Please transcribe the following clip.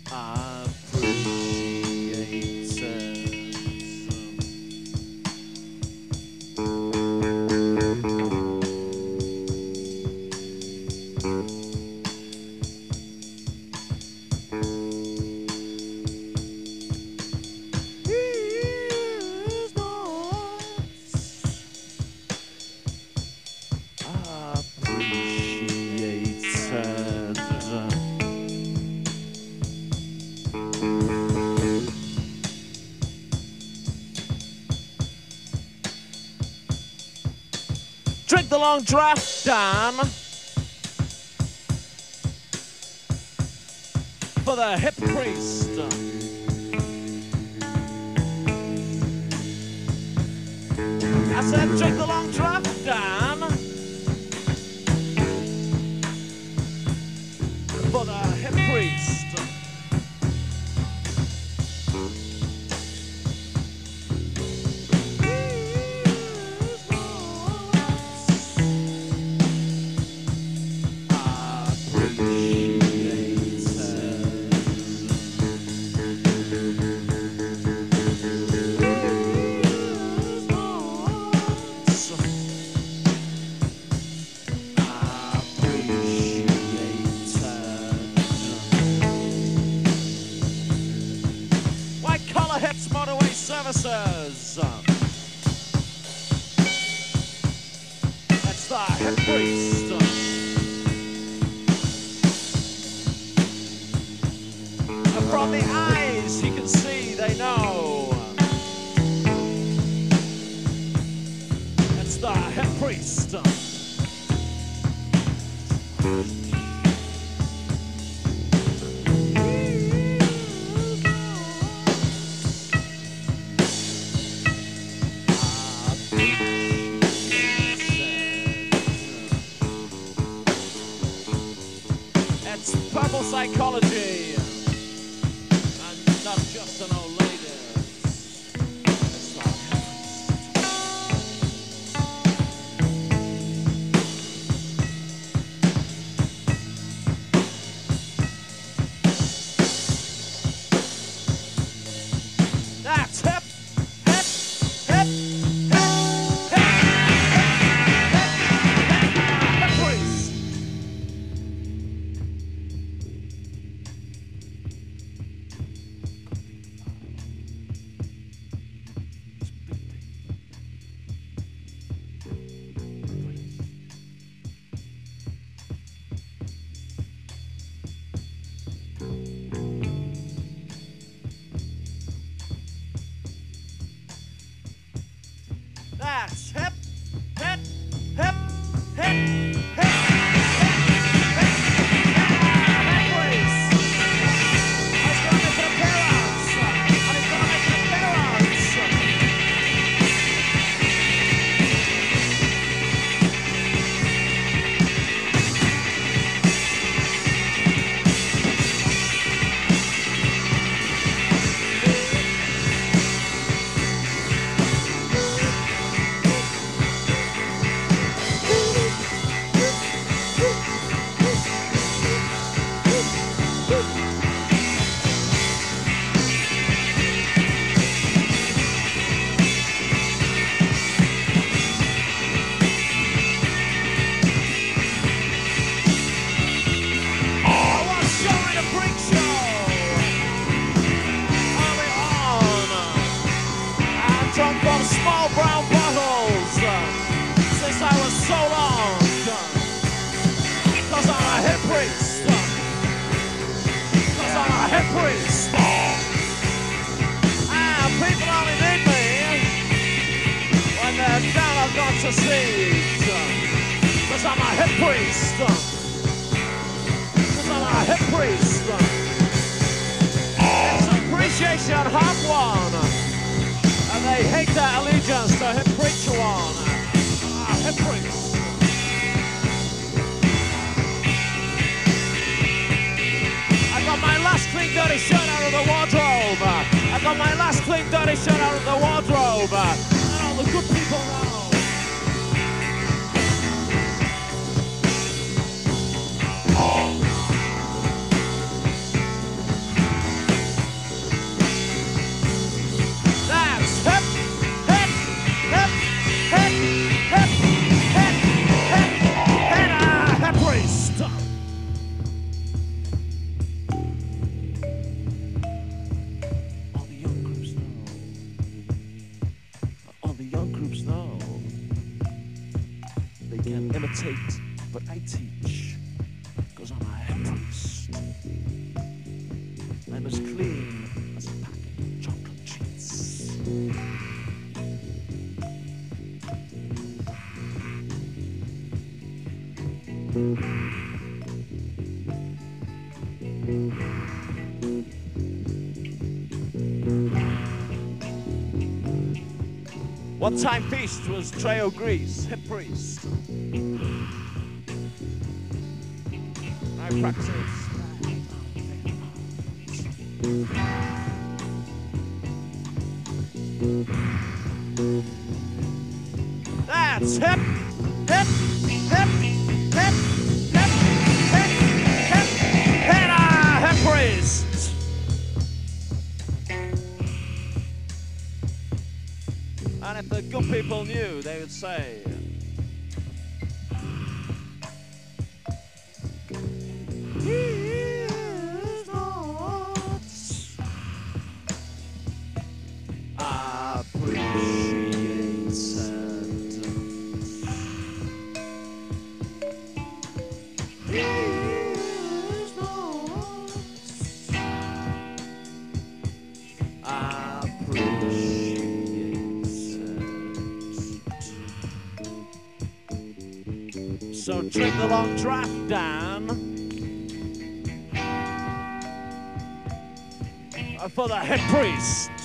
Drink the long draft, Dan, for the hip priest. I said drink the long draft, Dan, for the hip priest. Hits Motorway Services. That's the hip priest. And from the eyes he can see, they know. It's the hip priest. It's purple psychology, and not just an old lady. It's the that's hip, hip, hip, hip, hip, hip priest. That's hip, hip, hip, hip, hip, He's gonna make an appearance, and he's gonna make an appearance. Drunk from small brown bottles since I was so long, 'cause I'm a hip priest, 'cause I'm a hip priest, and people only need me when they're down I've got to see, 'cause I'm a hip priest, 'cause I'm a hip priest. It's appreciation half one. And they hate that allegiance to hip preacher one. Hip priest. I got my last clean dirty shirt out of the wardrobe. I got my last clean dirty shirt out of the wardrobe. And all the good people know. imitate, but I teach, 'cause I'm a head priest. I'm as clean as a packet of chocolate treats. One-time feast was Treo Grease, hip priest. I practice. That's hip, hip, hip, hip, hip, hip, hip, hip priest. And if the good people knew, they would say, he is not appreciated. He is not appreciated. So drink the long draft, Dan, for the head priest.